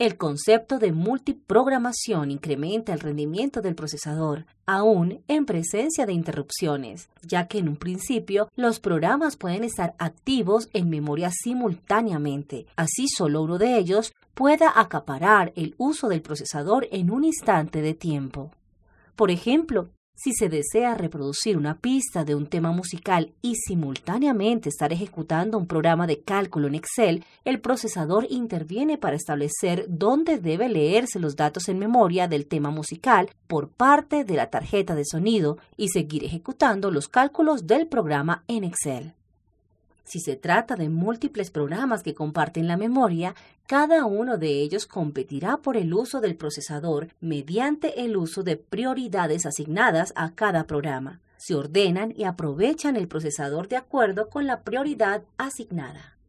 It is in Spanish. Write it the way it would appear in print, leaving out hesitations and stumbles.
El concepto de multiprogramación incrementa el rendimiento del procesador, aún en presencia de interrupciones, ya que en un principio los programas pueden estar activos en memoria simultáneamente, así solo uno de ellos pueda acaparar el uso del procesador en un instante de tiempo. Por ejemplo, si se desea reproducir una pista de un tema musical y simultáneamente estar ejecutando un programa de cálculo en Excel, el procesador interviene para establecer dónde debe leerse los datos en memoria del tema musical por parte de la tarjeta de sonido y seguir ejecutando los cálculos del programa en Excel. Si se trata de múltiples programas que comparten la memoria, cada uno de ellos competirá por el uso del procesador mediante el uso de prioridades asignadas a cada programa. Se ordenan y aprovechan el procesador de acuerdo con la prioridad asignada.